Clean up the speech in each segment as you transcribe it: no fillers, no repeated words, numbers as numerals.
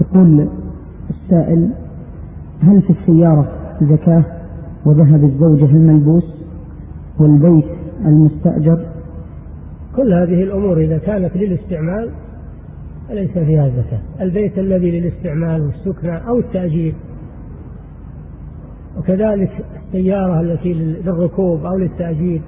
يقول السائل: هل في السيارة زكاة وذهب الزوجة الملبوس والبيت المستأجر؟ كل هذه الأمور إذا كانت للاستعمال فليس فيها زكاة. البيت الذي للاستعمال والسكنى أو التأجير، وكذلك السيارة التي للركوب أو للتأجير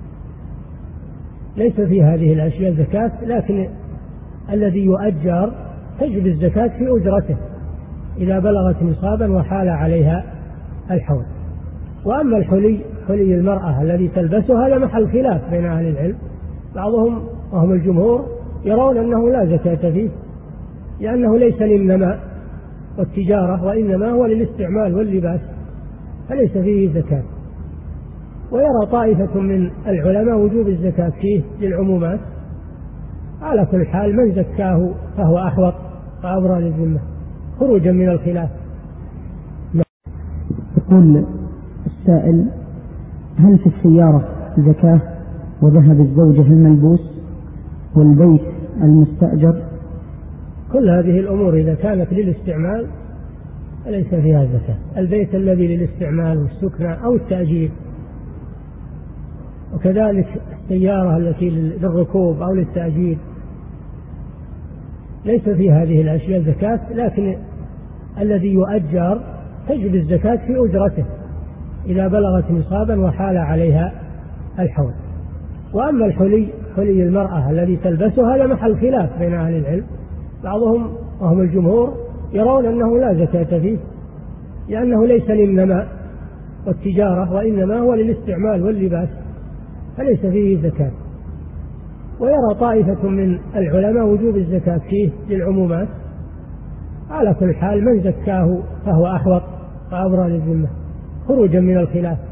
ليس في هذه الأشياء زكاة، لكن الذي يؤجر تجب الزكاة في أجرته إذا بلغت نصابا وحال عليها الحول. وأما الحلي، حلي المرأة الذي تلبسه، هذا محل خلاف بين أهل العلم. بعضهم وهم الجمهور يرون أنه لا زكاة فيه لأنه ليس للنماء والتجارة، وإنما هو للاستعمال واللباس، فليس فيه زكاة. ويرى طائفة من العلماء وجوب الزكاة فيه للعمومات. على كل حال من زكاه فهو أحوط وأبرى للذمة خروجا من الخلاف. يقول السائل: هل في السيارة زكاة وذهب الزوجة الملبوس والبيت المستأجر؟ كل هذه الأمور إذا كانت للاستعمال فليس فيها زكاة. البيت الذي للاستعمال والسكنى أو التأجير، وكذلك السيارة التي للركوب أو للتأجير ليس في هذه الأشياء زكاة، لكن الذي يؤجر تجب الزكاة في أجرته إذا بلغت نصابا وحال عليها الحول. وأما الحلي، حلي المرأة الذي تلبسه، هذا محل خلاف بين أهل العلم. بعضهم وهم الجمهور يرون أنه لا زكاة فيه لأنه ليس للنماء والتجارة، وإنما هو للاستعمال واللباس، فليس فيه زكاة. ويرى طائفة من العلماء وجوب الزكاة فيه للعمومات. على كل حال من زكاه فهو أحوط وأبرى للذمة خروجا من الخلاف.